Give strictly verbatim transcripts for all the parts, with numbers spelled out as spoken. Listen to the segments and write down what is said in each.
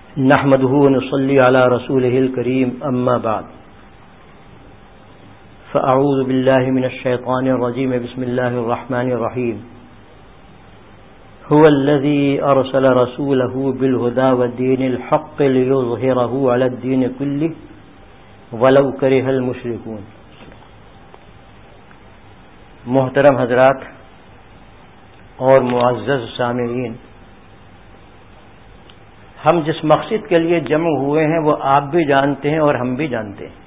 نحمده ونصلي على رسوله الكريم أما بعد فأعوذ بالله من الشيطان الرجيم بسم الله الرحمن الرحيم هو الذي أرسل رسوله بالهدى والدين الحق ليظهره على الدين كله ولو كره المشركون. محترم حضرات اور معزز سامعین، ہم جس مقصد کے لیے جمع ہوئے ہیں وہ آپ بھی جانتے ہیں اور ہم بھی جانتے ہیں.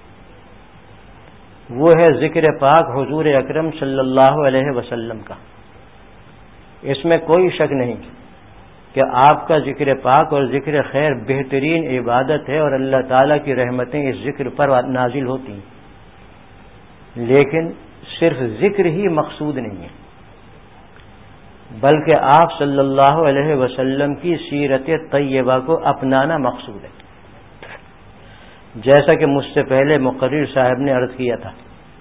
وہ ہے ذکر پاک حضور اکرم صلی اللہ علیہ وسلم کا. اس میں کوئی شک نہیں کہ آپ کا ذکر پاک اور ذکر خیر بہترین عبادت ہے اور اللہ تعالیٰ کی رحمتیں اس ذکر پر نازل ہوتی ہیں. لیکن صرف ذکر ہی مقصود نہیں ہے، بلکہ آپ صلی اللہ علیہ وسلم کی سیرت طیبہ کو اپنانا مقصود ہے. جیسا کہ مجھ سے پہلے مقرر صاحب نے عرض کیا تھا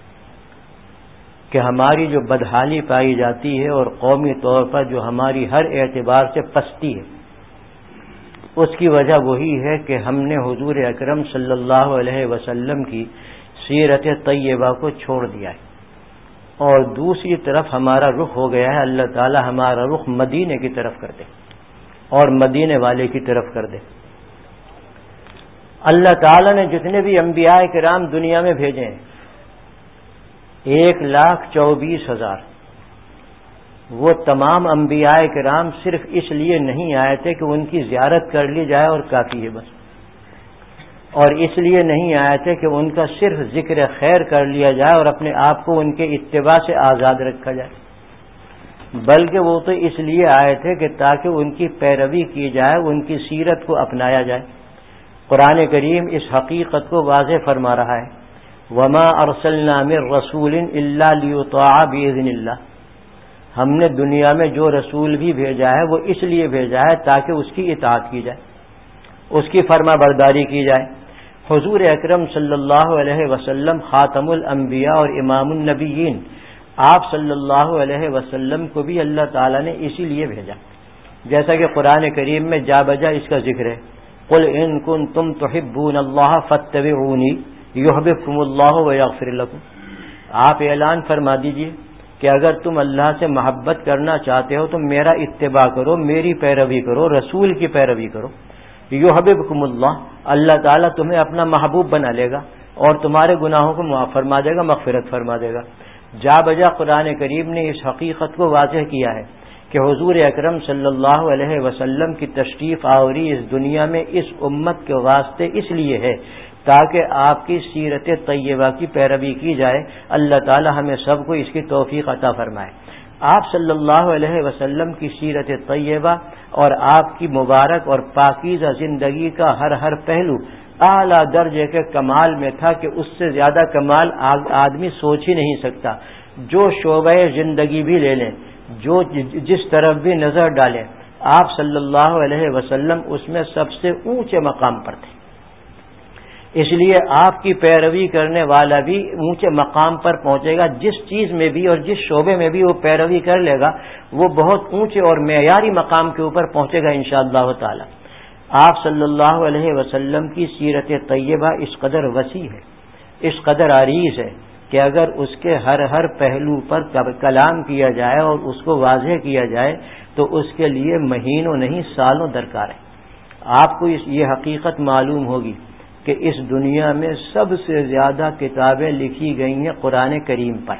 کہ ہماری جو بدحالی پائی جاتی ہے اور قومی طور پر جو ہماری ہر اعتبار سے پستی ہے، اس کی وجہ وہی ہے کہ ہم نے حضور اکرم صلی اللہ علیہ وسلم کی سیرت طیبہ کو چھوڑ دیا ہے اور دوسری طرف ہمارا رخ ہو گیا ہے. اللہ تعالی ہمارا رخ مدینے کی طرف کر دے اور مدینے والے کی طرف کر دے. اللہ تعالی نے جتنے بھی انبیاء کرام دنیا میں بھیجے ہیں، ایک لاکھ چوبیس ہزار، وہ تمام انبیاء کرام صرف اس لیے نہیں آئے تھے کہ ان کی زیارت کر لی جائے اور کافی ہے بس، اور اس لیے نہیں آئے تھے کہ ان کا صرف ذکر خیر کر لیا جائے اور اپنے آپ کو ان کے اتباع سے آزاد رکھا جائے، بلکہ وہ تو اس لیے آئے تھے کہ تاکہ ان کی پیروی کی جائے، ان کی سیرت کو اپنایا جائے. قرآن کریم اس حقیقت کو واضح فرما رہا ہے، وما ارسلنا من رسول الا لیطاع باذن اللہ. ہم نے دنیا میں جو رسول بھی بھیجا ہے وہ اس لیے بھیجا ہے تاکہ اس کی اطاعت کی جائے، اس کی فرما برداری کی جائے. حضور اکرم صلی اللہ علیہ وسلم خاتم الانبیاء اور امام النبیین، آپ صلی اللہ علیہ وسلم کو بھی اللہ تعالیٰ نے اسی لیے بھیجا. جیسا کہ قرآن کریم میں جا بجا اس کا ذکر ہے، قل ان کنتم تحبون اللہ فاتبعونی یحببکم اللہ ویغفر لکم. آپ اعلان فرما دیجئے کہ اگر تم اللہ سے محبت کرنا چاہتے ہو تو میرا اتباع کرو، میری پیروی کرو، رسول کی پیروی کرو. یحببکم اللہ، اللہ تعالیٰ تمہیں اپنا محبوب بنا لے گا اور تمہارے گناہوں کو معاف فرما دے گا، مغفرت فرما دے گا. جا بجا قرآن کریم نے اس حقیقت کو واضح کیا ہے کہ حضور اکرم صلی اللہ علیہ وسلم کی تشریف آوری اس دنیا میں اس امت کے واسطے اس لیے ہے تاکہ آپ کی سیرت طیبہ کی پیروی کی جائے. اللہ تعالی ہمیں سب کو اس کی توفیق عطا فرمائے. آپ صلی اللہ علیہ وسلم کی سیرت طیبہ اور آپ کی مبارک اور پاکیزہ زندگی کا ہر ہر پہلو اعلیٰ درجے کے کمال میں تھا کہ اس سے زیادہ کمال آدمی سوچ ہی نہیں سکتا. جو شعبہ زندگی بھی لے لیں، جو جس طرف بھی نظر ڈالیں، آپ صلی اللہ علیہ وسلم اس میں سب سے اونچے مقام پر تھے. اس لیے آپ کی پیروی کرنے والا بھی اونچے مقام پر پہنچے گا. جس چیز میں بھی اور جس شعبے میں بھی وہ پیروی کر لے گا وہ بہت اونچے اور معیاری مقام کے اوپر پہنچے گا انشاءاللہ تعالی. آپ صلی اللہ علیہ وسلم کی سیرت طیبہ اس قدر وسیع ہے، اس قدر عریض ہے کہ اگر اس کے ہر ہر پہلو پر کلام کیا جائے اور اس کو واضح کیا جائے تو اس کے لیے مہینوں نہیں سالوں درکار ہے. آپ کو یہ حقیقت معلوم ہوگی کہ اس دنیا میں سب سے زیادہ کتابیں لکھی گئی ہیں قرآن کریم پر.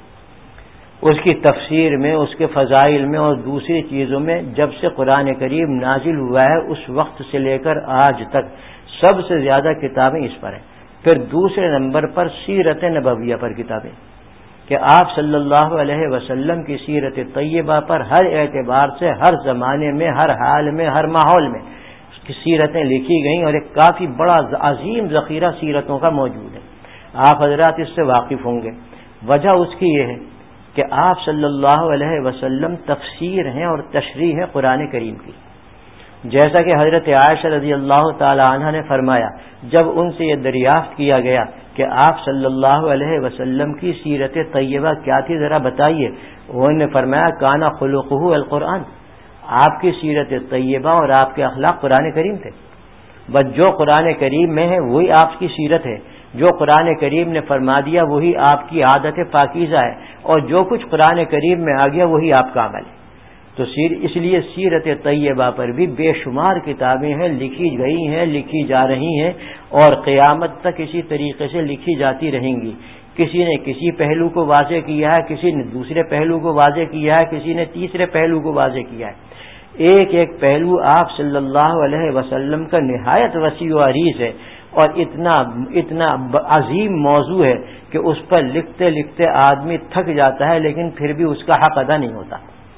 اس کی تفسیر میں، اس کے فضائل میں اور دوسری چیزوں میں جب سے قرآن کریم نازل ہوا ہے اس وقت سے لے کر آج تک سب سے زیادہ کتابیں اس پر ہیں. پھر دوسرے نمبر پر سیرت نبویہ پر کتابیں کہ آپ صلی اللہ علیہ وسلم کی سیرت طیبہ پر ہر اعتبار سے ہر زمانے میں، ہر حال میں، ہر ماحول میں کی سیرتیں لکھی گئیں اور ایک کافی بڑا عظیم ذخیرہ سیرتوں کا موجود ہے. آپ حضرات اس سے واقف ہوں گے. وجہ اس کی یہ ہے کہ آپ صلی اللہ علیہ وسلم تفسیر ہیں اور تشریح ہے قرآن کریم کی. جیسا کہ حضرت عائشہ رضی اللہ تعالی عنہ نے فرمایا جب ان سے یہ دریافت کیا گیا کہ آپ صلی اللہ علیہ وسلم کی سیرت طیبہ کیا تھی ذرا بتائیے، انہوں نے فرمایا کانا خلقہ القرآن، آپ کی سیرت طیبہ اور آپ کے اخلاق قرآن کریم تھے. بس جو قرآن کریم میں ہے وہی آپ کی سیرت ہے، جو قرآن کریم نے فرما دیا وہی آپ کی عادت پاکیزہ ہے، اور جو کچھ قرآن کریم میں آ گیا وہی آپ کا عمل ہے۔ تو سیر اس لیے سیرت طیبہ پر بھی بے شمار کتابیں ہیں، لکھی گئی ہیں، لکھی جا رہی ہیں، اور قیامت تک اسی طریقے سے لکھی جاتی رہیں گی۔ کسی نے کسی پہلو کو واضح کیا ہے، کسی نے دوسرے پہلو کو واضح کیا ہے، کسی نے تیسرے پہلو کو واضح کیا ہے۔ ایک ایک پہلو آپ صلی اللہ علیہ وسلم کا نہایت وسیع و عریض ہے، اور اتنا اتنا عظیم موضوع ہے کہ اس پر لکھتے لکھتے آدمی تھک جاتا ہے، لیکن پھر بھی اس کا حق ادا نہیں ہوتا۔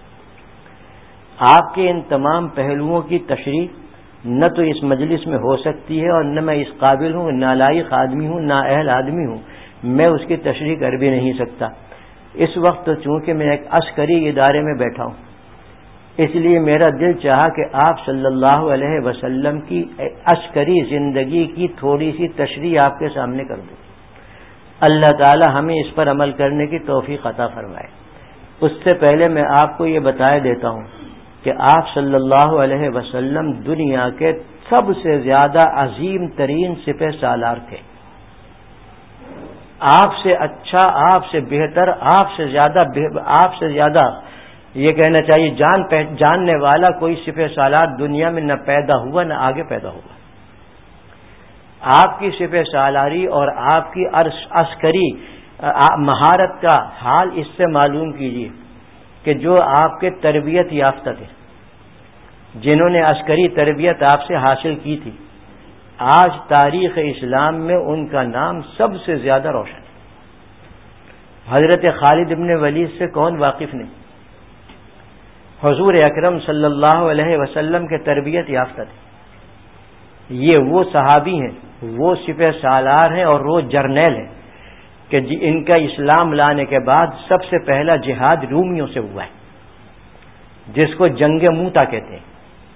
آپ کے ان تمام پہلوؤں کی تشریح نہ تو اس مجلس میں ہو سکتی ہے، اور نہ میں اس قابل ہوں، نالائق آدمی ہوں، نااہل آدمی ہوں، میں اس کی تشریح کر بھی نہیں سکتا۔ اس وقت تو چونکہ میں ایک عسکری ادارے میں بیٹھا ہوں، اس لیے میرا دل چاہا کہ آپ صلی اللہ علیہ وسلم کی عسکری زندگی کی تھوڑی سی تشریح آپ کے سامنے کر دوں۔ اللہ تعالی ہمیں اس پر عمل کرنے کی توفیق عطا فرمائے۔ اس سے پہلے میں آپ کو یہ بتایا دیتا ہوں کہ آپ صلی اللہ علیہ وسلم دنیا کے سب سے زیادہ عظیم ترین سپہ سالار تھے۔ آپ سے اچھا، آپ سے بہتر، آپ سے زیادہ آپ سے زیادہ یہ کہنا چاہیے جان جاننے والا کوئی سپہ سالار دنیا میں نہ پیدا ہوا نہ آگے پیدا ہوگا۔ آپ کی سپہ سالاری اور آپ کی عسکری مہارت کا حال اس سے معلوم کیجیے کہ جو آپ کے تربیت یافتہ تھے، جنہوں نے عسکری تربیت آپ سے حاصل کی تھی، آج تاریخ اسلام میں ان کا نام سب سے زیادہ روشن ہے۔ حضرت خالد ابن ولید سے کون واقف نہیں؟ حضور اکرم صلی اللہ علیہ وسلم کے تربیت یافتہ تھے۔ یہ وہ صحابی ہیں، وہ سپہ سالار ہیں اور وہ جرنیل ہیں کہ ان کا اسلام لانے کے بعد سب سے پہلا جہاد رومیوں سے ہوا ہے، جس کو جنگ موتا کہتے ہیں۔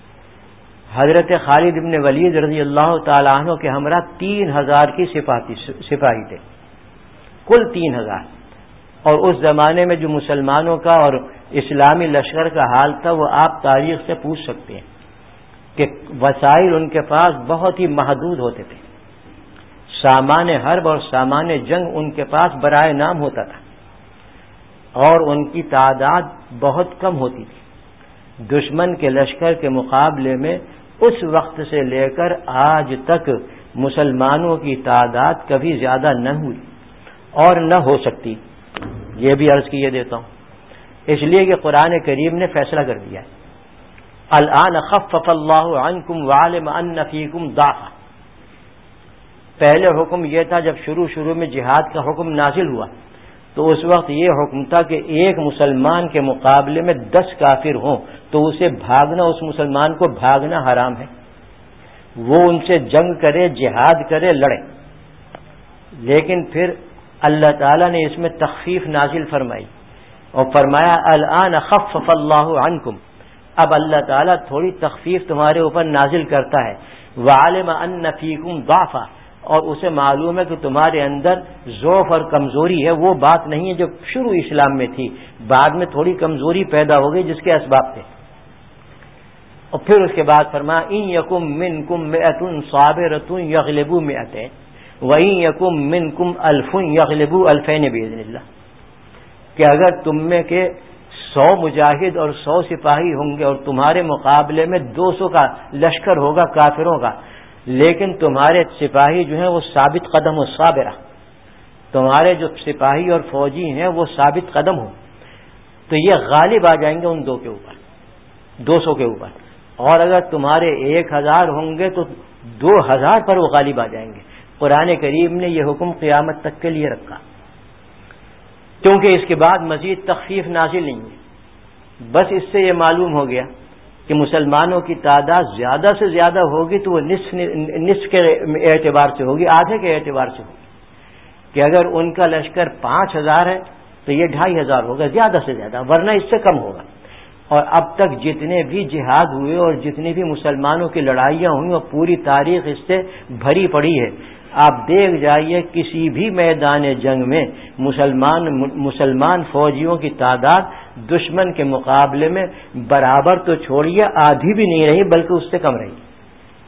حضرت خالد ابن ولید رضی اللہ تعالیٰ عنہ کے ہمراہ تین ہزار کی سپاہی تھے، کل تین ہزار۔ اور اس زمانے میں جو مسلمانوں کا اور اسلامی لشکر کا حال تھا وہ آپ تاریخ سے پوچھ سکتے ہیں کہ وسائل ان کے پاس بہت ہی محدود ہوتے تھے۔ سامان حرب اور سامان جنگ ان کے پاس برائے نام ہوتا تھا، اور ان کی تعداد بہت کم ہوتی تھی۔ دشمن کے لشکر کے مقابلے میں اس وقت سے لے کر آج تک مسلمانوں کی تعداد کبھی زیادہ نہ ہوئی اور نہ ہو سکتی، یہ بھی عرض کیے دیتا ہوں، اس لیے کہ قرآن کریم نے فیصلہ کر دیا ہے۔ الآن خفف اللہ عنکم وعلم ان فیکم ضعفا۔ پہلے حکم یہ تھا جب شروع شروع میں جہاد کا حکم نازل ہوا تو اس وقت یہ حکم تھا کہ ایک مسلمان کے مقابلے میں دس کافر ہوں تو اسے بھاگنا، اس مسلمان کو بھاگنا حرام ہے، وہ ان سے جنگ کرے، جہاد کرے، لڑے۔ لیکن پھر اللہ تعالیٰ نے اس میں تخفیف نازل فرمائی اور فرمایا الآن خفف اللہ عنکم، اب اللہ تعالیٰ تھوڑی تخفیف تمہارے اوپر نازل کرتا ہے۔ وعلم ان فیکم ضعفا، اور اسے معلوم ہے کہ تمہارے اندر ضعف اور کمزوری ہے، وہ بات نہیں ہے جو شروع اسلام میں تھی، بعد میں تھوڑی کمزوری پیدا ہو گئی جس کے اسباب تھے۔ اور پھر اس کے بعد فرمایا ان یکم منکم مئۃ صابرۃ یغلبوا مئتین وَإِن يَكُن مِّنكُمْ أَلْفٌ يَغْلِبُوا أَلْفَيْنِ بِإِذْنِ اللَّهِ، کہ اگر تم میں کے سو مجاہد اور سو سپاہی ہوں گے اور تمہارے مقابلے میں دو سو کا لشکر ہوگا کافروں کا، لیکن تمہارے سپاہی جو ہیں وہ ثابت قدم و صابرہ، تمہارے جو سپاہی اور فوجی ہیں وہ ثابت قدم ہوں، تو یہ غالب آ جائیں گے ان دو کے اوپر، دو سو کے اوپر۔ اور اگر تمہارے ایک ہزار ہوں گے تو دو ہزار پر وہ غالب آ جائیں گے۔ قرآن کریم نے یہ حکم قیامت تک کے لیے رکھا، کیونکہ اس کے بعد مزید تخفیف نازل نہیں ہے۔ بس اس سے یہ معلوم ہو گیا کہ مسلمانوں کی تعداد زیادہ سے زیادہ ہوگی تو وہ نصف نصف کے اعتبار سے ہوگی، آدھے کے اعتبار سے ہوگی، کہ اگر ان کا لشکر پانچ ہزار ہے تو یہ ڈھائی ہزار ہوگا زیادہ سے زیادہ، ورنہ اس سے کم ہوگا۔ اور اب تک جتنے بھی جہاد ہوئے اور جتنی بھی مسلمانوں کی لڑائیاں ہوئی اور پوری تاریخ اس سے بھری پڑی ہے، آپ دیکھ جائیے کسی بھی میدان جنگ میں مسلمان مسلمان فوجیوں کی تعداد دشمن کے مقابلے میں برابر تو چھوڑیے آدھی بھی نہیں رہی بلکہ اس سے کم رہی۔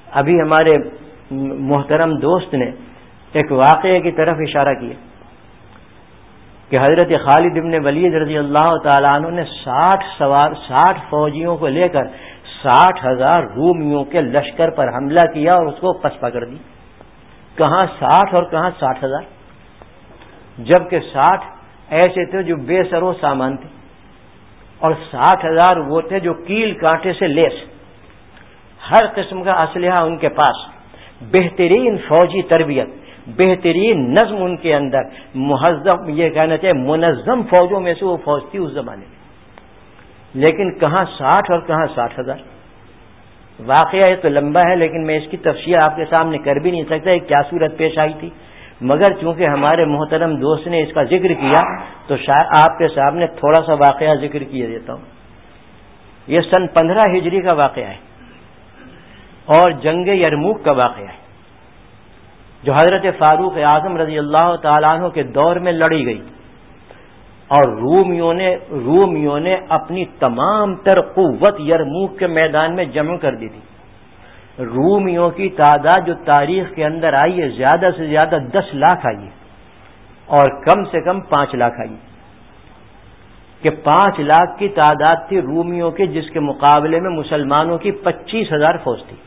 ابھی ہمارے محترم دوست نے ایک واقعے کی طرف اشارہ کیا کہ حضرت خالد بن ولید رضی اللہ تعالیٰ عنہ نے ساٹھ سوار ساٹھ فوجیوں کو لے کر ساٹھ ہزار رومیوں کے لشکر پر حملہ کیا اور اس کو پسپا کر دی. کہاں ساٹھ اور کہاں ساٹھ ہزار، جبکہ ساٹھ ایسے تھے جو بے سر و سامان تھے اور ساٹھ ہزار وہ تھے جو کیل کانٹے سے لیس، ہر قسم کا اسلحہ ان کے پاس، بہترین فوجی تربیت، بہترین نظم ان کے اندر، مہذب یہ کہنا چاہیے منظم فوجوں میں سے وہ فوج تھی اس زمانے میں. لیکن کہاں ساٹھ اور کہاں ساٹھ ہزار. واقعہ یہ تو لمبا ہے لیکن میں اس کی تفصیل آپ کے سامنے کر بھی نہیں سکتا کہ کیا صورت پیش آئی تھی، مگر چونکہ ہمارے محترم دوست نے اس کا ذکر کیا تو شاید آپ کے سامنے تھوڑا سا واقعہ ذکر کیے دیتا ہوں. یہ سن پندرہ ہجری کا واقعہ ہے اور جنگ یرموک کا واقعہ ہے جو حضرت فاروق اعظم رضی اللہ تعالیٰ عنہ کے دور میں لڑی گئی، اور رومیوں نے رومیوں نے اپنی تمام تر قوت یرموک کے میدان میں جمع کر دی تھی. رومیوں کی تعداد جو تاریخ کے اندر آئی ہے زیادہ سے زیادہ دس لاکھ آئی ہے اور کم سے کم پانچ لاکھ آئی کہ پانچ لاکھ کی تعداد تھی رومیوں کی، جس کے مقابلے میں مسلمانوں کی پچیس ہزار فوج تھی.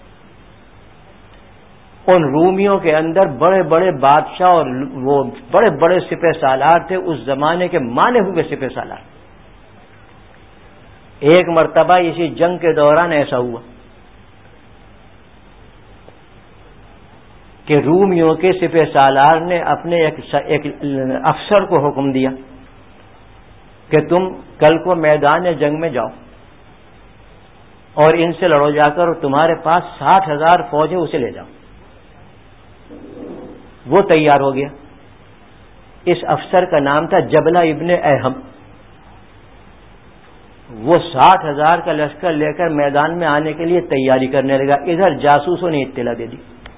ان رومیوں کے اندر بڑے بڑے بادشاہ اور وہ بڑے بڑے سپہ سالار تھے، اس زمانے کے مانے ہوئے سپہ سالار. ایک مرتبہ اسی جنگ کے دوران ایسا ہوا کہ رومیوں کے سپہ سالار نے اپنے ایک افسر کو حکم دیا کہ تم کل کو میدان جنگ میں جاؤ اور ان سے لڑو جا کر، اور تمہارے پاس ساٹھ ہزار فوج ہے اسے لے جاؤ. وہ تیار ہو گیا. اس افسر کا نام تھا جبلہ ابن اہم. وہ ساٹھ ہزار کا لشکر لے کر میدان میں آنے کے لیے تیاری کرنے لگا. ادھر جاسوسوں نے اطلاع دے دی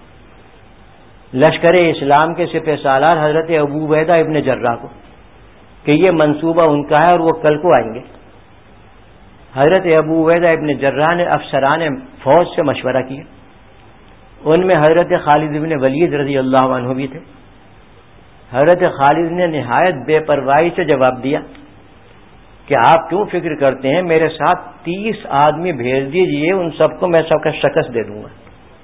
لشکر اسلام کے سپہ سالار حضرت ابو عبیدہ ابن جراح کو کہ یہ منصوبہ ان کا ہے اور وہ کل کو آئیں گے. حضرت ابو عبیدہ ابن جراح نے افسران فوج سے مشورہ کیا. ان میں حضرت خالد بن ولید رضی اللہ عنہ بھی تھے. حضرت خالد نے نہایت بے پرواہی سے جواب دیا کہ آپ کیوں فکر کرتے ہیں، میرے ساتھ تیس آدمی بھیج دیجئے، ان سب کو میں سب کا شکست دے دوں گا.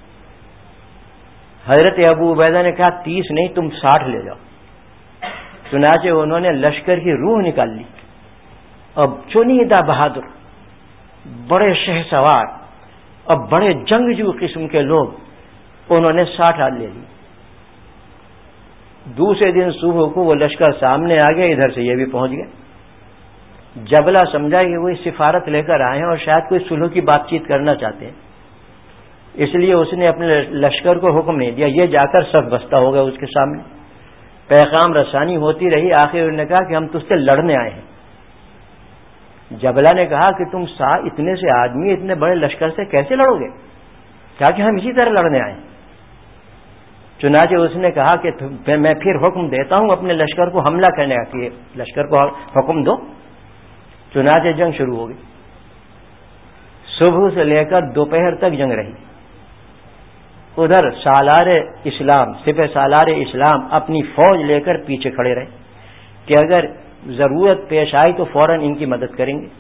حضرت ابو عبیدہ نے کہا تیس نہیں، تم ساٹھ لے جاؤ. چنانچہ انہوں نے لشکر کی روح نکال لی. اب چنیدہ بہادر، بڑے شہ سوار اور بڑے جنگجو قسم کے لوگ انہوں نے ساٹھ آدمی لے لی. دوسرے دن صبح کو وہ لشکر سامنے آ گیا، ادھر سے یہ بھی پہنچ گیا. جبلہ سمجھا کہ وہی سفارت لے کر آئے ہیں اور شاید کوئی صلح کی بات چیت کرنا چاہتے ہیں، اس لیے اس نے اپنے لشکر کو حکم نہیں دیا. یہ جا کر سب بستہ ہو گیا اس کے سامنے. پیغام رسانی ہوتی رہی. آخر انہوں نے کہا کہ ہم تجھ سے لڑنے آئے ہیں. جبلہ نے کہا کہ تم سا اتنے سے آدمی اتنے بڑے لشکر سے کیسے لڑو گے؟ کہا کہ ہم اسی طرح لڑنے آئے ہیں. چنانچہ اس نے کہا کہ میں پھر حکم دیتا ہوں اپنے لشکر کو حملہ کرنے کا، کہ لشکر کو حکم دو. چنانچہ جنگ شروع ہو گئی. صبح سے لے کر دوپہر تک جنگ رہی. ادھر سالار اسلام سپہ سالار اسلام اپنی فوج لے کر پیچھے کھڑے رہے کہ اگر ضرورت پیش آئی تو فوراً ان کی مدد کریں گے.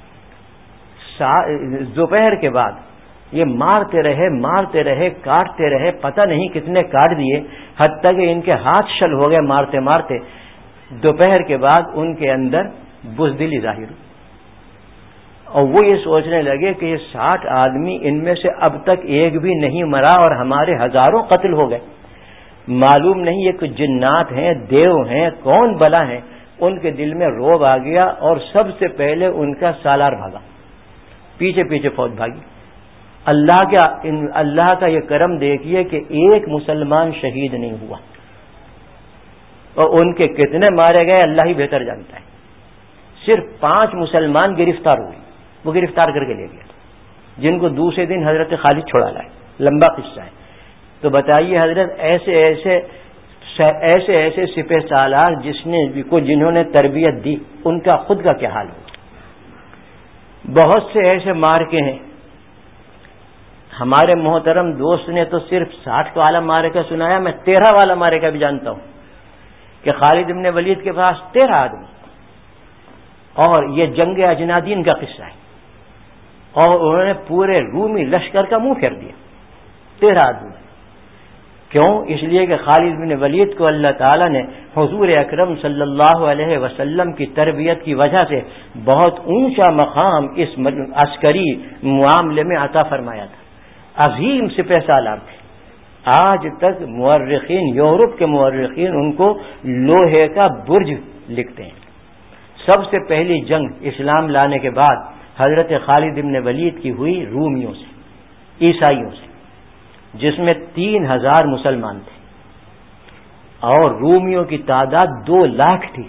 دوپہر کے بعد یہ مارتے رہے مارتے رہے کاٹتے رہے، پتہ نہیں کتنے کاٹ دیے، حتیٰ کہ ان کے ہاتھ شل ہو گئے مارتے مارتے. دوپہر کے بعد ان کے اندر بزدلی ظاہر ہوئی اور وہ یہ سوچنے لگے کہ یہ ساٹھ آدمی ان میں سے اب تک ایک بھی نہیں مرا اور ہمارے ہزاروں قتل ہو گئے. معلوم نہیں یہ کچھ جنات ہیں، دیو ہیں، کون بلا ہیں. ان کے دل میں روب آ گیا اور سب سے پہلے ان کا سالار بھاگا، پیچھے پیچھے فوج بھاگی. اللہ کا اللہ کا یہ کرم دیکھیے کہ ایک مسلمان شہید نہیں ہوا اور ان کے کتنے مارے گئے اللہ ہی بہتر جانتا ہے. صرف پانچ مسلمان گرفتار ہوئے، وہ گرفتار کر کے لے گیا، جن کو دوسرے دن حضرت خالد چھڑا لائے. لمبا قصہ ہے. تو بتائیے حضرت ایسے ایسے ایسے ایسے سپہ سالار جس نے کو جنہوں نے تربیت دی، ان کا خود کا کیا حال ہو. بہت سے ایسے مارکے ہیں. ہمارے محترم دوست نے تو صرف ساٹھ والا معرکہ سنایا، میں تیرہ والا معرکہ بھی جانتا ہوں کہ خالد بن ولید کے پاس تیرہ آدمی، اور یہ جنگ اجنادین کا قصہ ہے، اور انہوں نے پورے رومی لشکر کا منہ پھیر دیا، تیرہ آدمی۔ کیوں؟ اس لیے کہ خالد بن ولید کو اللہ تعالیٰ نے حضور اکرم صلی اللہ علیہ وسلم کی تربیت کی وجہ سے بہت اونچا مقام اس عسکری معاملے میں عطا فرمایا تھا۔ عظیم سپہ سالار تھے، آج تک مورخین، یورپ کے مورخین ان کو لوہے کا برج لکھتے ہیں۔ سب سے پہلی جنگ اسلام لانے کے بعد حضرت خالد بن ولید کی ہوئی رومیوں سے، عیسائیوں سے، جس میں تین ہزار مسلمان تھے اور رومیوں کی تعداد دو لاکھ تھی۔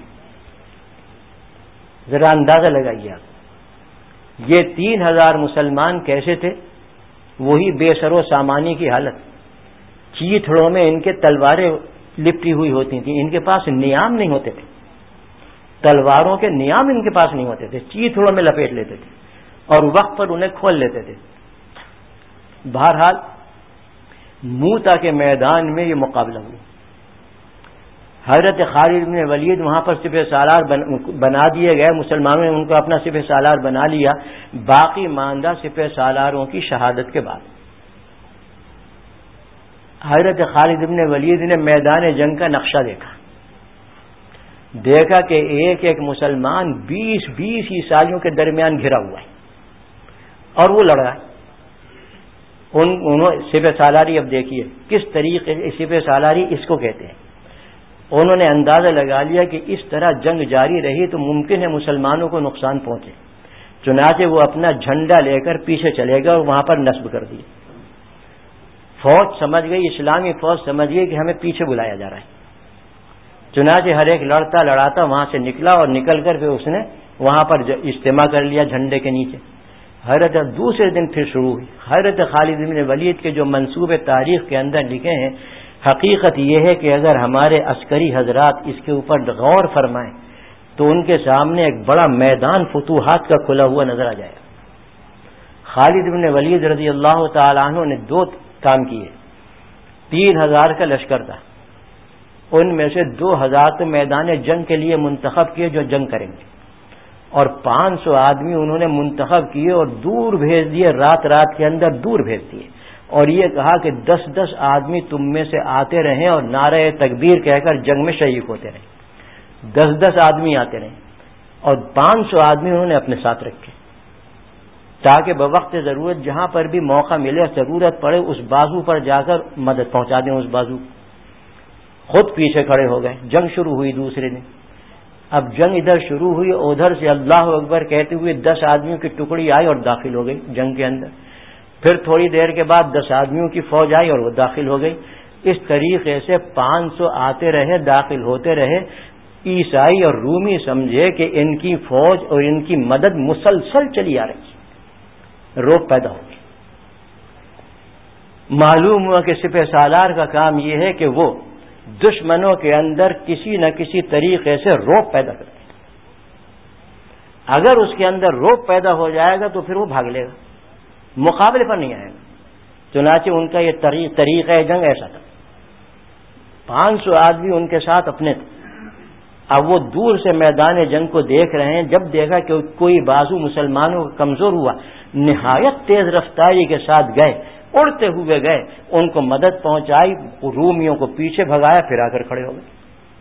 ذرا اندازہ لگائیے آپ، یہ تین ہزار مسلمان کیسے تھے؟ وہی بے سر و سامانی کی حالت، چیتھڑوں میں ان کے تلواریں لپٹی ہوئی ہوتی تھیں، ان کے پاس نیام نہیں ہوتے تھے، تلواروں کے نیام ان کے پاس نہیں ہوتے تھے، چیتھڑوں میں لپیٹ لیتے تھے اور وقت پر انہیں کھول لیتے تھے۔ بہرحال موتا کے میدان میں یہ مقابلہ ہوا، حضرت خالد بن ولید وہاں پر سپہ سالار بنا دیے گئے، مسلمانوں نے ان کو اپنا سپہ سالار بنا لیا باقی ماندہ سپہ سالاروں کی شہادت کے بعد۔ حضرت خالد بن ولید نے میدان جنگ کا نقشہ دیکھا، دیکھا کہ ایک ایک مسلمان بیس بیس عیسائیوں کے درمیان گھرا ہوا ہے اور وہ لڑ رہا ہے۔ ان انہوں سپہ سالاری، اب دیکھیے کس طریقے سے سپہ سالاری اس کو کہتے ہیں۔ انہوں نے اندازہ لگا لیا کہ اس طرح جنگ جاری رہی تو ممکن ہے مسلمانوں کو نقصان پہنچے، چنانچہ وہ اپنا جھنڈا لے کر پیچھے چلے گا اور وہاں پر نصب کر دیے۔ فوج سمجھ گئی، اسلامی فوج سمجھ گئی کہ ہمیں پیچھے بلایا جا رہا ہے، چنانچہ ہر ایک لڑتا لڑاتا وہاں سے نکلا اور نکل کر پھر اس نے وہاں پر اجتماع کر لیا جھنڈے کے نیچے۔ حضرت دوسرے دن پھر شروع ہوئی۔ حضرت خالد بن ولید کے جو منصوبے تاریخ کے اندر لکھے ہیں، حقیقت یہ ہے کہ اگر ہمارے عسکری حضرات اس کے اوپر غور فرمائیں تو ان کے سامنے ایک بڑا میدان فتوحات کا کھلا ہوا نظر آ جائے گا۔ خالد بن ولید رضی اللہ تعالیٰ عنہ نے دو کام کیے، تین ہزار کا لشکر تھا، ان میں سے دو ہزار تو میدان جنگ کے لیے منتخب کیے جو جنگ کریں گے، اور پانچ سو آدمی انہوں نے منتخب کیے اور دور بھیج دیے، رات رات کے اندر دور بھیج دیے، اور یہ کہا کہ دس دس آدمی تم میں سے آتے رہیں اور نعرہ تکبیر کہہ کر جنگ میں شریک ہوتے رہیں، دس دس آدمی آتے رہیں، اور پانچ سو آدمی انہوں نے اپنے ساتھ رکھے تاکہ بوقت ضرورت جہاں پر بھی موقع ملے، ضرورت پڑے، اس بازو پر جا کر مدد پہنچا دیں۔ اس بازو خود پیچھے کھڑے ہو گئے۔ جنگ شروع ہوئی دوسرے دن۔ اب جنگ ادھر شروع ہوئی، ادھر سے اللہ اکبر کہتے ہوئے دس آدمیوں کی ٹکڑی آئی اور داخل ہو گئی جنگ کے اندر۔ پھر تھوڑی دیر کے بعد دس آدمیوں کی فوج آئی اور وہ داخل ہو گئی۔ اس طریقے سے پانچ سو آتے رہے، داخل ہوتے رہے۔ عیسائی اور رومی سمجھے کہ ان کی فوج اور ان کی مدد مسلسل چلی آ رہی، روک پیدا ہوگی۔ معلوم ہوا کہ سپہ سالار کا کام یہ ہے کہ وہ دشمنوں کے اندر کسی نہ کسی طریقے سے روک پیدا کرتے ہیں۔ اگر اس کے اندر روک پیدا ہو جائے گا تو پھر وہ بھاگ لے گا، مقابلے پر نہیں آئے گا۔ چنانچہ ان کا یہ طریقہ جنگ ایسا تھا، پانچ سو آدمی ان کے ساتھ اپنے تھے۔ اب وہ دور سے میدان جنگ کو دیکھ رہے ہیں، جب دیکھا کہ کوئی بازو مسلمانوں کا کمزور ہوا، نہایت تیز رفتاری کے ساتھ گئے، اڑتے ہوئے گئے، ان کو مدد پہنچائی، رومیوں کو پیچھے بھگایا، پھر آ کر کھڑے ہو گئے۔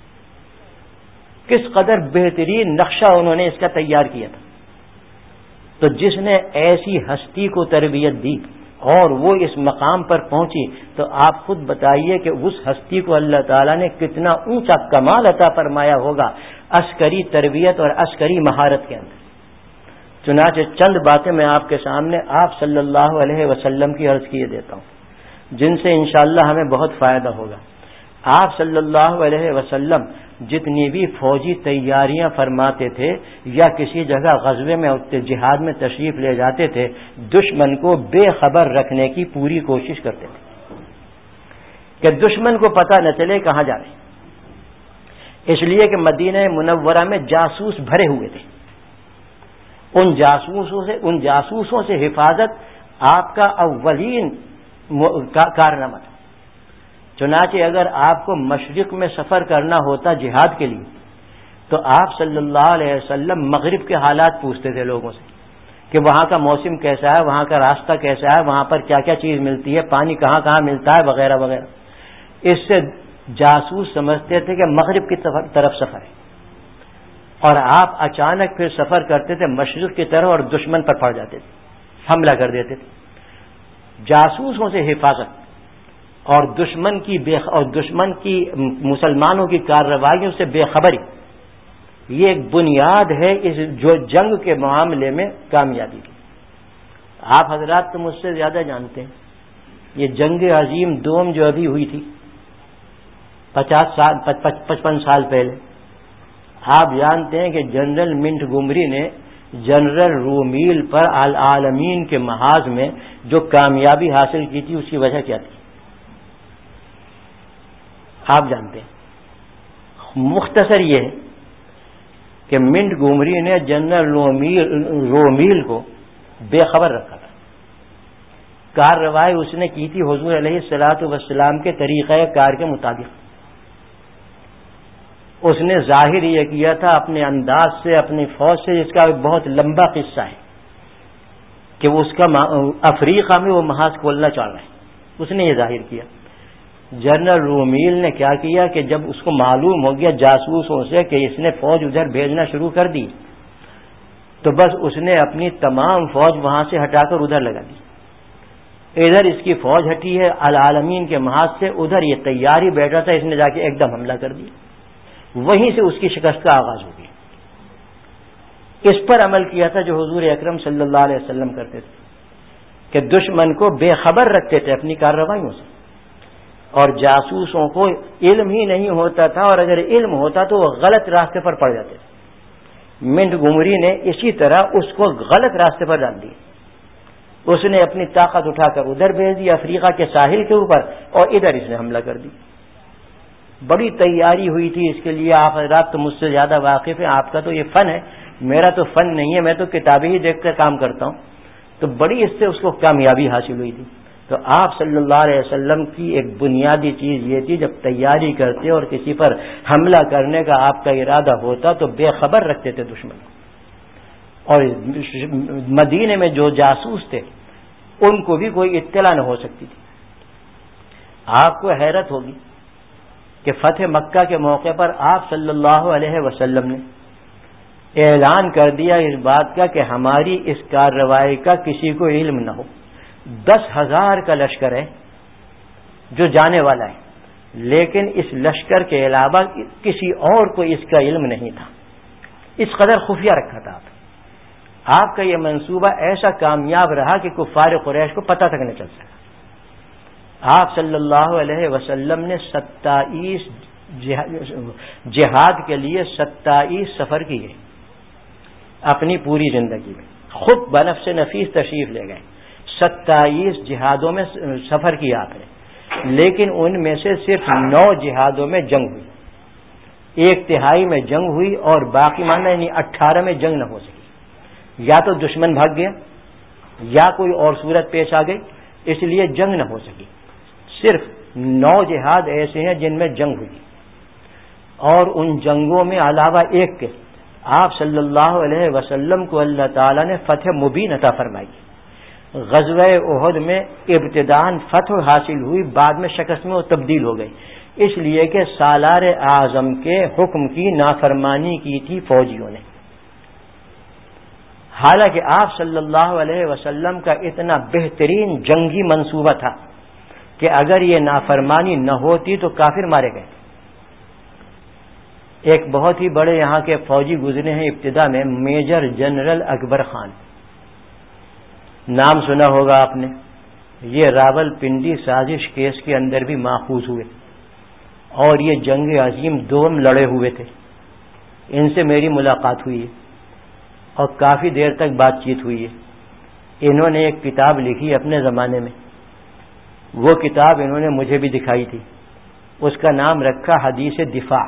کس قدر بہترین نقشہ انہوں نے اس کا تیار کیا تھا۔ تو جس نے ایسی ہستی کو تربیت دی اور وہ اس مقام پر پہنچی، تو آپ خود بتائیے کہ اس ہستی کو اللہ تعالیٰ نے کتنا اونچا کمال عطا فرمایا ہوگا عسکری تربیت اور عسکری مہارت کے اندر۔ چنانچہ چند باتیں میں آپ کے سامنے آپ صلی اللہ علیہ وسلم کی عرض کیے دیتا ہوں، جن سے انشاءاللہ ہمیں بہت فائدہ ہوگا۔ آپ صلی اللہ علیہ وسلم جتنی بھی فوجی تیاریاں فرماتے تھے یا کسی جگہ غزوے میں جہاد میں تشریف لے جاتے تھے، دشمن کو بے خبر رکھنے کی پوری کوشش کرتے تھے کہ دشمن کو پتہ نہ چلے کہاں جا رہے۔ اس لیے کہ مدینہ منورہ میں جاسوس بھرے ہوئے تھے، ان جاسوسوں سے ان جاسوسوں سے حفاظت آپ کا اولین کارنامہ تھا. چنانچہ اگر آپ کو مشرق میں سفر کرنا ہوتا جہاد کے لیے تو آپ صلی اللہ علیہ وسلم مغرب کے حالات پوچھتے تھے لوگوں سے کہ وہاں کا موسم کیسا ہے, وہاں کا راستہ کیسا ہے, وہاں پر کیا کیا چیز ملتی ہے, پانی کہاں کہاں ملتا ہے, وغیرہ وغیرہ. اس سے جاسوس سمجھتے تھے کہ مغرب کی طرف سفر ہے, اور آپ اچانک پھر سفر کرتے تھے مشرق کی طرف اور دشمن پر پڑ جاتے تھے, حملہ کر دیتے تھے. جاسوسوں سے حفاظت اور دشمن کی بے اور دشمن کی مسلمانوں کی کارروائیوں سے بے خبری, یہ ایک بنیاد ہے اس جو جنگ کے معاملے میں کامیابی کی. آپ حضرات تو مجھ سے زیادہ جانتے ہیں, یہ جنگ عظیم دوم جو ابھی ہوئی تھی پچاس سال پچپن سال پہلے, آپ جانتے ہیں کہ جنرل منٹ گمری نے جنرل رومیل پر العالمین کے محاذ میں جو کامیابی حاصل کی تھی اس کی وجہ کیا تھی آپ جانتے ہیں. مختصر یہ ہے کہ منٹ گمری نے جنرل رومیل, رومیل کو بے خبر رکھا تھا. کارروائی اس نے کی تھی حضور علیہ الصلوۃ والسلام کے طریقہ کار کے مطابق. اس نے ظاہر یہ کیا تھا اپنے انداز سے, اپنی فوج سے, جس کا ایک بہت لمبا قصہ ہے کہ وہ اس کا افریقہ میں وہ محاذ کھولنا چاہ رہے ہیں. اس نے یہ ظاہر کیا. جنرل رومیل نے کیا کیا کہ جب اس کو معلوم ہو گیا جاسوسوں سے کہ اس نے فوج ادھر بھیجنا شروع کر دی, تو بس اس نے اپنی تمام فوج وہاں سے ہٹا کر ادھر لگا دی. ادھر اس کی فوج ہٹی ہے العالمین کے محاذ سے, ادھر یہ تیاری بیٹھا تھا, اس نے جا کے ایک دم حملہ کر دیا. وہیں سے اس کی شکست کا آغاز ہو گیا. اس پر عمل کیا تھا جو حضور اکرم صلی اللہ علیہ وسلم کرتے تھے کہ دشمن کو بے خبر رکھتے تھے اپنی کارروائیوں سے, اور جاسوسوں کو علم ہی نہیں ہوتا تھا, اور اگر علم ہوتا تو وہ غلط راستے پر پڑ جاتے تھے. منٹ گمری نے اسی طرح اس کو غلط راستے پر ڈال دیا. اس نے اپنی طاقت اٹھا کر ادھر بھیج دی افریقہ کے ساحل کے اوپر, اور ادھر اس نے حملہ کر دی. بڑی تیاری ہوئی تھی اس کے لیے. آپ حضرات تو مجھ سے زیادہ واقف ہیں, آپ کا تو یہ فن ہے, میرا تو فن نہیں ہے, میں تو کتابیں ہی دیکھ کر کام کرتا ہوں. تو بڑی اس سے اس کو کامیابی حاصل ہوئی تھی. تو آپ صلی اللہ علیہ وسلم کی ایک بنیادی چیز یہ تھی, جب تیاری کرتے اور کسی پر حملہ کرنے کا آپ کا ارادہ ہوتا تو بے خبر رکھتے تھے دشمن کو. اور مدینے میں جو جاسوس تھے ان کو بھی کوئی اطلاع نہ ہو سکتی تھی. آپ کو حیرت ہوگی کہ فتح مکہ کے موقع پر آپ صلی اللہ علیہ وسلم نے اعلان کر دیا اس بات کا کہ ہماری اس کارروائی کا کسی کو علم نہ ہو. دس ہزار کا لشکر ہے جو جانے والا ہے, لیکن اس لشکر کے علاوہ کسی اور کو اس کا علم نہیں تھا. اس قدر خفیہ رکھا تھا آپ. آپ کا یہ منصوبہ ایسا کامیاب رہا کہ کفار قریش کو پتہ تک نہ چل سکا. آپ صلی اللہ علیہ وسلم نے ستائیس جہاد کے لیے ستائیس سفر کیے اپنی پوری زندگی میں. خود بنفس نفیس تشریف لے گئے. ستائیس جہادوں میں سفر کیا آپ نے, لیکن ان میں سے صرف نو جہادوں میں جنگ ہوئی. ایک تہائی میں جنگ ہوئی اور باقی ماننا یعنی اٹھارہ میں جنگ نہ ہو سکی. یا تو دشمن بھاگ گیا یا کوئی اور صورت پیش آ گئی, اس لیے جنگ نہ ہو سکی. صرف نو جہاد ایسے ہیں جن میں جنگ ہوئی, اور ان جنگوں میں علاوہ ایک کے آپ صلی اللہ علیہ وسلم کو اللہ تعالیٰ نے فتح مبین عطا فرمائی. غزوہ احد میں ابتداءً فتح حاصل ہوئی, بعد میں شکست میں وہ تبدیل ہو گئی, اس لیے کہ سالار اعظم کے حکم کی نافرمانی کی تھی فوجیوں نے. حالانکہ آپ صلی اللہ علیہ وسلم کا اتنا بہترین جنگی منصوبہ تھا کہ اگر یہ نافرمانی نہ ہوتی تو کافر مارے گئے. ایک بہت ہی بڑے یہاں کے فوجی گزرے ہیں ابتدا میں, میجر جنرل اکبر خان, نام سنا ہوگا آپ نے. یہ راول پنڈی سازش کیس کے اندر بھی ماخوذ ہوئے اور یہ جنگ عظیم دوم لڑے ہوئے تھے. ان سے میری ملاقات ہوئی ہے اور کافی دیر تک بات چیت ہوئی ہے. انہوں نے ایک کتاب لکھی اپنے زمانے میں, وہ کتاب انہوں نے مجھے بھی دکھائی تھی. اس کا نام رکھا حدیث دفاع,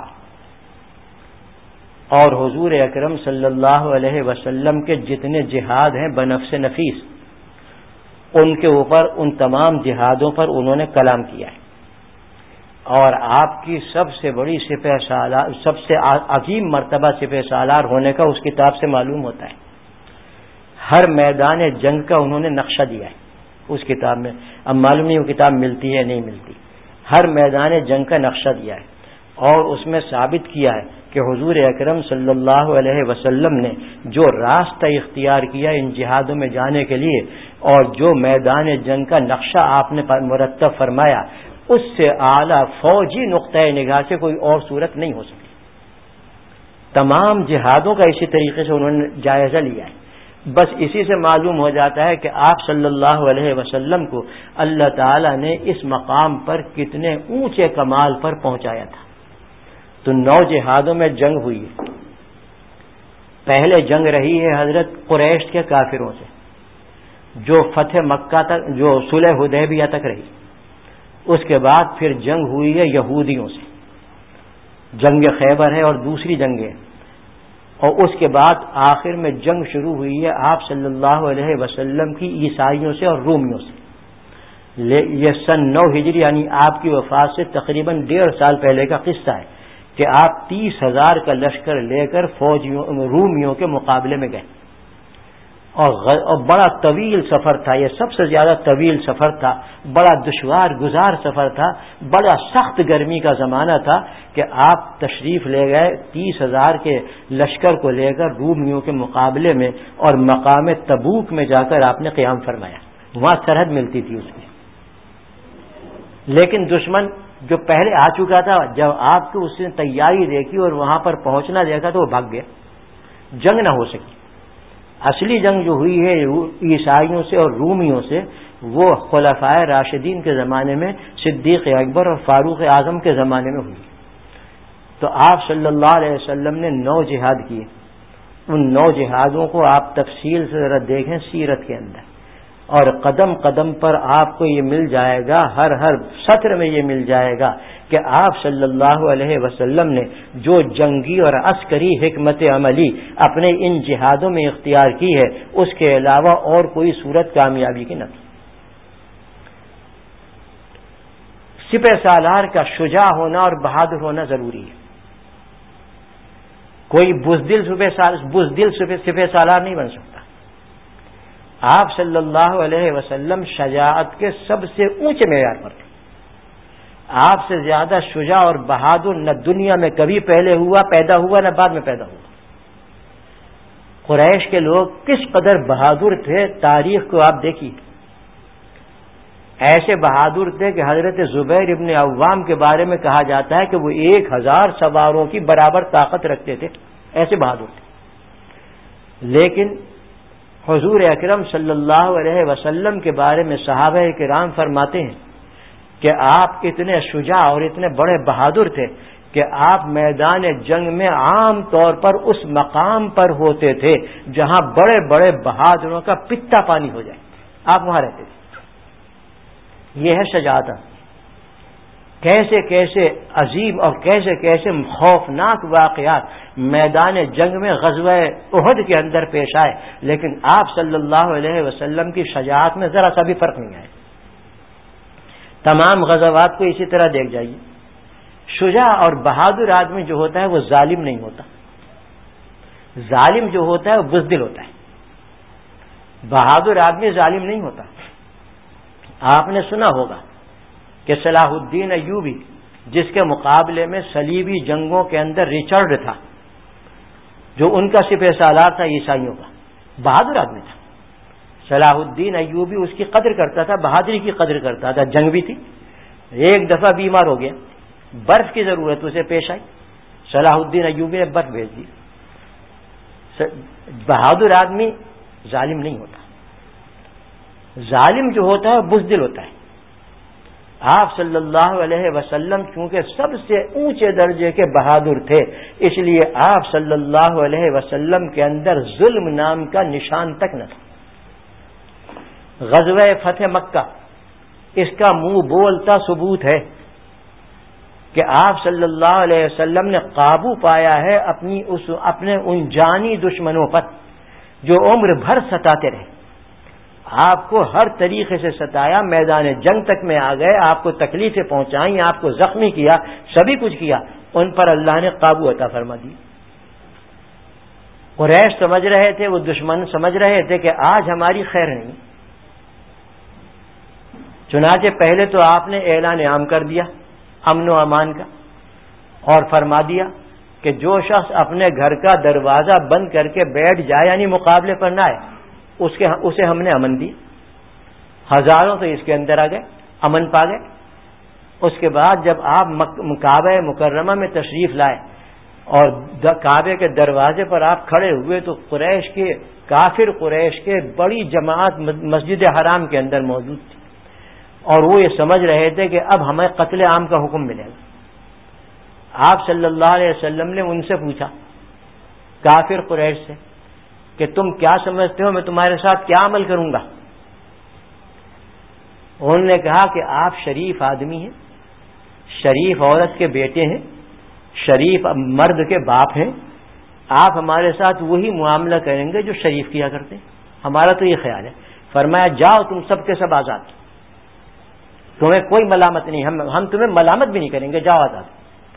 اور حضور اکرم صلی اللہ علیہ وسلم کے جتنے جہاد ہیں بنفس نفیس ان کے اوپر ان تمام جہادوں پر انہوں نے کلام کیا ہے، اور آپ کی سب سے بڑی سپہ سالار، سب سے عظیم مرتبہ سپہ سالار ہونے کا اس کتاب سے معلوم ہوتا ہے۔ ہر میدان جنگ کا انہوں نے نقشہ دیا ہے اس کتاب میں، اب معلوم نہیں وہ کتاب ملتی ہے نہیں ملتی، ہر میدان جنگ کا نقشہ دیا ہے، اور اس میں ثابت کیا ہے کہ حضور اکرم صلی اللہ علیہ وسلم نے جو راستہ اختیار کیا ان جہادوں میں جانے کے لیے، اور جو میدان جنگ کا نقشہ آپ نے مرتب فرمایا، اس سے اعلیٰ فوجی نقطۂ نگاہ سے کوئی اور صورت نہیں ہو سکتی۔ تمام جہادوں کا اسی طریقے سے انہوں نے جائزہ لیا ہے۔ بس اسی سے معلوم ہو جاتا ہے کہ آپ صلی اللہ علیہ وسلم کو اللہ تعالیٰ نے اس مقام پر کتنے اونچے کمال پر پہنچایا تھا۔ تو نو جہادوں میں جنگ ہوئی ہے۔ پہلے جنگ رہی ہے حضرت قریش کے کافروں سے، جو فتح مکہ تک، جو صلح حدیبیہ تک رہی۔ اس کے بعد پھر جنگ ہوئی ہے یہودیوں سے، جنگ خیبر ہے اور دوسری جنگیں، اور اس کے بعد آخر میں جنگ شروع ہوئی ہے آپ صلی اللہ علیہ وسلم کی عیسائیوں سے اور رومیوں سے۔ یہ سن نو ہجری یعنی آپ کی وفات سے تقریباً ڈیڑھ سال پہلے کا قصہ ہے کہ آپ تیس ہزار کا لشکر لے کر فوجیوں رومیوں کے مقابلے میں گئے، اور, غ... اور بڑا طویل سفر تھا، یہ سب سے زیادہ طویل سفر تھا، بڑا دشوار گزار سفر تھا، بڑا سخت گرمی کا زمانہ تھا کہ آپ تشریف لے گئے تیس ہزار کے لشکر کو لے کر رومیوں کے مقابلے میں، اور مقام تبوک میں جا کر آپ نے قیام فرمایا۔ وہاں سرحد ملتی تھی اس کی، لیکن دشمن جو پہلے آ چکا تھا، جب آپ کو اس نے تیاری دیکھی اور وہاں پر پہنچنا دیکھا تو وہ بھاگ گیا، جنگ نہ ہو سکی۔ اصلی جنگ جو ہوئی ہے عیسائیوں سے اور رومیوں سے، وہ خلفائے راشدین کے زمانے میں صدیق اکبر اور فاروق اعظم کے زمانے میں ہوئی۔ تو آپ صلی اللہ علیہ وسلم نے نو جہاد کیے، ان نو جہادوں کو آپ تفصیل سے ذرا دیکھیں سیرت کے اندر، اور قدم قدم پر آپ کو یہ مل جائے گا، ہر ہر سطر میں یہ مل جائے گا کہ آپ صلی اللہ علیہ وسلم نے جو جنگی اور عسکری حکمت عملی اپنے ان جہادوں میں اختیار کی ہے، اس کے علاوہ اور کوئی صورت کامیابی کی نہ تھی۔ سپہ سالار کا شجاع ہونا اور بہادر ہونا ضروری ہے۔ کوئی بزدل سپہ سالار بزدل سپہ سالار نہیں بن سکتا۔ آپ صلی اللہ علیہ وسلم شجاعت کے سب سے اونچے معیار پر تھے۔ آپ سے زیادہ شجاع اور بہادر نہ دنیا میں کبھی پہلے ہوا پیدا ہوا نہ بعد میں پیدا ہوا۔ قریش کے لوگ کس قدر بہادر تھے، تاریخ کو آپ دیکھیے۔ ایسے بہادر تھے کہ حضرت زبیر ابن عوام کے بارے میں کہا جاتا ہے کہ وہ ایک ہزار سواروں کی برابر طاقت رکھتے تھے، ایسے بہادر تھے۔ لیکن حضور اکرم صلی اللہ علیہ وسلم کے بارے میں صحابہ کرام فرماتے ہیں کہ آپ اتنے شجاع اور اتنے بڑے بہادر تھے کہ آپ میدان جنگ میں عام طور پر اس مقام پر ہوتے تھے جہاں بڑے بڑے بہادروں کا پتا پانی ہو جائے، آپ وہاں رہتے تھے۔ یہ ہے شجاعت۔ کیسے کیسے عظیم اور کیسے کیسے خوفناک واقعات میدان جنگ میں غزوہ احد کے اندر پیش آئے، لیکن آپ صلی اللہ علیہ وسلم کی شجاعت میں ذرا سا بھی فرق نہیں آیا۔ تمام غزوات کو اسی طرح دیکھ جائیے۔ شجاع اور بہادر آدمی جو ہوتا ہے وہ ظالم نہیں ہوتا، ظالم جو ہوتا ہے وہ بزدل ہوتا ہے، بہادر آدمی ظالم نہیں ہوتا۔ آپ نے سنا ہوگا کہ صلاح الدین ایوبی، جس کے مقابلے میں صلیبی جنگوں کے اندر ریچرڈ تھا، جو ان کا سپہ سالار تھا عیسائیوں کا، بہادر آدمی تھا۔ صلاح الدین ایوبی اس کی قدر کرتا تھا، بہادری کی قدر کرتا تھا۔ جنگ بھی تھی، ایک دفعہ بیمار ہو گیا، برف کی ضرورت اسے پیش آئی، صلاح الدین ایوبی نے برف بھیج دی۔ بہادر آدمی ظالم نہیں ہوتا، ظالم جو ہوتا ہے بزدل ہوتا ہے۔ آپ صلی اللہ علیہ وسلم چونکہ سب سے اونچے درجے کے بہادر تھے، اس لیے آپ صلی اللہ علیہ وسلم کے اندر ظلم نام کا نشان تک نہ تھا۔ غزوہ فتح مکہ اس کا منہ بولتا ثبوت ہے کہ آپ صلی اللہ علیہ وسلم نے قابو پایا ہے اپنی اس اپنے ان جانی دشمنوں پر جو عمر بھر ستاتے رہے، آپ کو ہر طریقے سے ستایا، میدان جنگ تک میں آ گئے، آپ کو تکلیفیں پہنچائیں، آپ کو زخمی کیا، سبھی کچھ کیا، ان پر اللہ نے قابو عطا فرما دی۔ قریش سمجھ رہے تھے، وہ دشمن سمجھ رہے تھے کہ آج ہماری خیر نہیں، چنانچہ پہلے تو آپ نے اعلان عام کر دیا امن و امان کا، اور فرما دیا کہ جو شخص اپنے گھر کا دروازہ بند کر کے بیٹھ جائے، یعنی مقابلے پر نہ آئے، اس کے اسے ہم نے امن دی۔ ہزاروں تو اس کے اندر آ گئے، امن پا گئے۔ اس کے بعد جب آپ کعبہ مکرمہ میں تشریف لائے اور کعبے کے دروازے پر آپ کھڑے ہوئے تو قریش کے کافر قریش کے بڑی جماعت مسجد حرام کے اندر موجود تھی، اور وہ یہ سمجھ رہے تھے کہ اب ہمیں قتل عام کا حکم ملے گا۔ آپ صلی اللہ علیہ وسلم نے ان سے پوچھا، کافر قریش سے، کہ تم کیا سمجھتے ہو میں تمہارے ساتھ کیا عمل کروں گا؟ انہوں نے کہا کہ آپ شریف آدمی ہیں، شریف عورت کے بیٹے ہیں، شریف مرد کے باپ ہیں، آپ ہمارے ساتھ وہی معاملہ کریں گے جو شریف کیا کرتے، ہمارا تو یہ خیال ہے۔ فرمایا جاؤ تم سب کے سب آزاد، تمہیں کوئی ملامت نہیں، ہم ہم تمہیں ملامت بھی نہیں کریں گے، جاؤ آزاد۔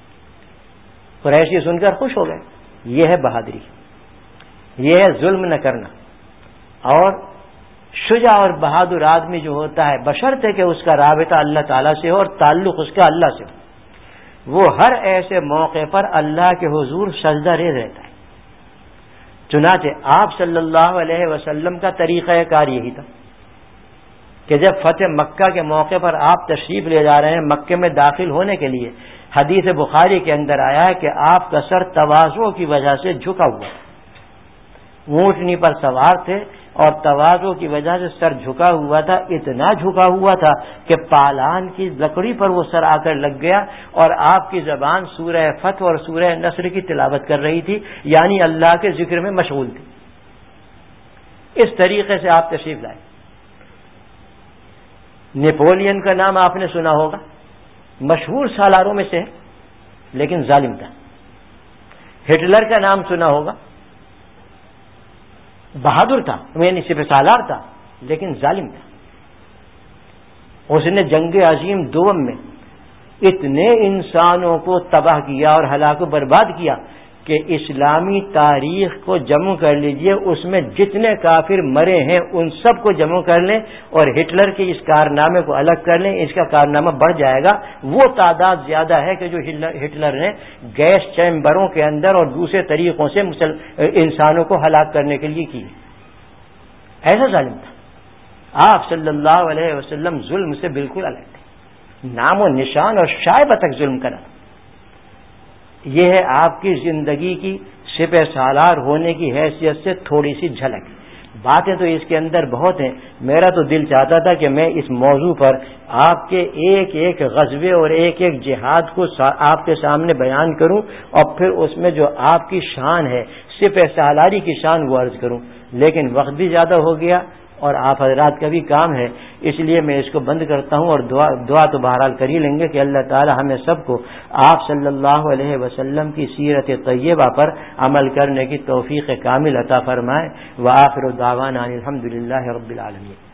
قریشی سن کر خوش ہو گئے۔ یہ ہے بہادری، یہ ہے ظلم نہ کرنا۔ اور شجاع اور بہادر آدمی جو ہوتا ہے، بشرطے کہ اس کا رابطہ اللہ تعالیٰ سے ہو اور تعلق اس کا اللہ سے ہو، وہ ہر ایسے موقع پر اللہ کے حضور سجدہ ریز رہتا ہے۔ چنانچہ آپ صلی اللہ علیہ وسلم کا طریقہ کار یہی تھا کہ جب فتح مکہ کے موقع پر آپ تشریف لے جا رہے ہیں، مکے میں داخل ہونے کے لیے، حدیث بخاری کے اندر آیا ہے کہ آپ کا سر تواضع کی وجہ سے جھکا ہوا، اونٹنی پر سوار تھے اور تواضع کی وجہ سے سر جھکا ہوا تھا، اتنا جھکا ہوا تھا کہ پالان کی لکڑی پر وہ سر آ کر لگ گیا، اور آپ کی زبان سورہ فتح اور سورہ نصر کی تلاوت کر رہی تھی، یعنی اللہ کے ذکر میں مشغول تھی۔ اس طریقے سے آپ تشریف لائے۔ نیپولین کا نام آپ نے سنا ہوگا، مشہور سالاروں میں سے ہے لیکن ظالم تھا۔ ہٹلر کا نام سنا ہوگا، بہادر تھا، یعنی سپہ سالار تھا لیکن ظالم تھا۔ اس نے جنگ عظیم دوم میں اتنے انسانوں کو تباہ کیا اور ہلاک و برباد کیا کہ اسلامی تاریخ کو جمع کر لیجئے، اس میں جتنے کافر مرے ہیں ان سب کو جمع کر لیں اور ہٹلر کے اس کارنامے کو الگ کر لیں، اس کا کارنامہ بڑھ جائے گا۔ وہ تعداد زیادہ ہے کہ جو ہٹلر نے گیس چیمبروں کے اندر اور دوسرے طریقوں سے انسانوں کو ہلاک کرنے کے لیے کی۔ ایسا ظالم تھا۔ آپ صلی اللہ علیہ وسلم ظلم سے بالکل الگ تھے، نام و نشان اور شائبہ تک ظلم کرا۔ یہ ہے آپ کی زندگی کی سپہ سالار ہونے کی حیثیت سے تھوڑی سی جھلک۔ باتیں تو اس کے اندر بہت ہیں، میرا تو دل چاہتا تھا کہ میں اس موضوع پر آپ کے ایک ایک غزوے اور ایک ایک جہاد کو آپ کے سامنے بیان کروں، اور پھر اس میں جو آپ کی شان ہے سپہ سالاری کی شان وہ عرض کروں، لیکن وقت بھی زیادہ ہو گیا اور آپ حضرات کا بھی کام ہے، اس لیے میں اس کو بند کرتا ہوں، اور دعا دعا تو بہرحال کر ہی لیں گے کہ اللہ تعالی ہمیں سب کو آپ صلی اللہ علیہ وسلم کی سیرت طیبہ پر عمل کرنے کی توفیق کامل عطا فرمائے۔ وآخر دعوانا الحمد للہ رب العالمین۔